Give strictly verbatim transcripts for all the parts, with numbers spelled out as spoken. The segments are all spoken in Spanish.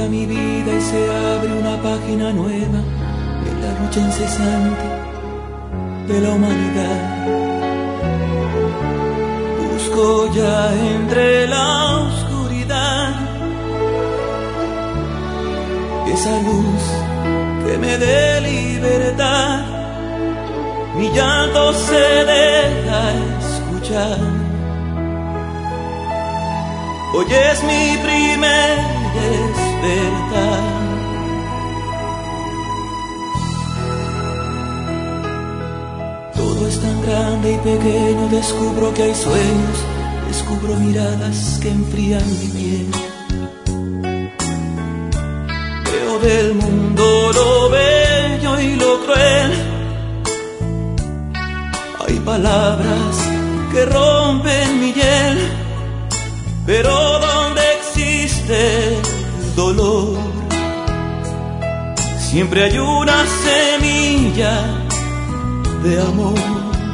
llega mi vida y se abre una página nueva en la lucha incesante de la humanidad. Busco ya entre la oscuridad esa luz que me dé libertad. Mi llanto se deja escuchar. Hoy es mi primer despertar. Todo es tan grande y pequeño, descubro que hay sueños, descubro miradas que enfrían mi piel. Veo del mundo lo bello y lo cruel. Hay palabras que rompen mi hiel, pero donde existe el dolor, siempre hay una semilla de amor.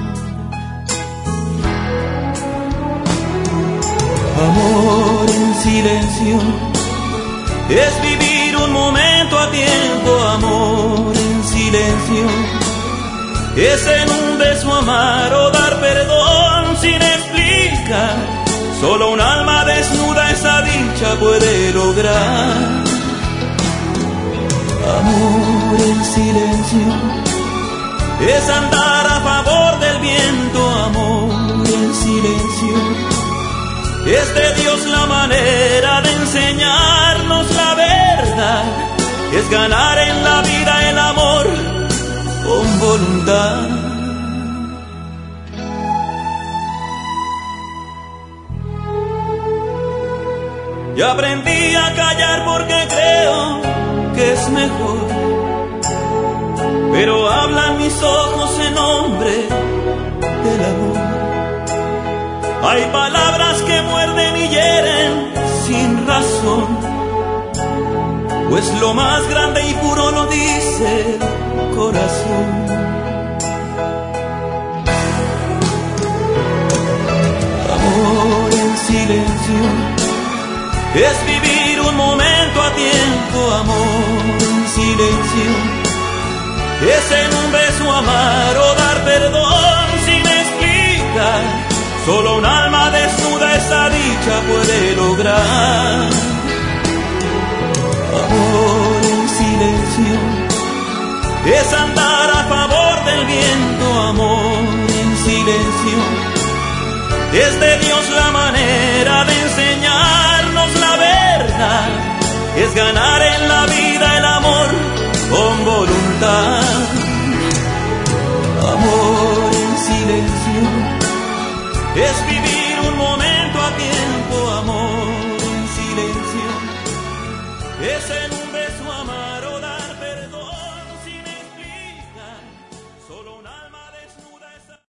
Amor en silencio es vivir un momento a tiempo. Amor en silencio es en un beso amar o dar perdón sin explicar. Solo un alma desnuda esa dicha puede lograr. Amor en silencio es andar a favor del viento. Amor en silencio es de Dios la manera de enseñarnos la verdad. Es ganar en la vida el amor con voluntad. Y aprendí a callar porque creo que es mejor, pero hablan mis ojos en nombre del amor. Hay palabras que muerden y hieren sin razón, pues lo más grande y puro lo dice el corazón. Amor en silencio es vivir un momento a tiempo. Amor en silencio es en un beso amar o dar perdón sin explicar. Solo un alma desnuda esa dicha puede lograr. Amor en silencio es andar a favor del viento. Amor en silencio es de Dios la manera de enseñarnos la verdad. Es ganar en la vida el amor con voluntad. Amor en silencio es vivir un momento a tiempo. Amor en silencio es en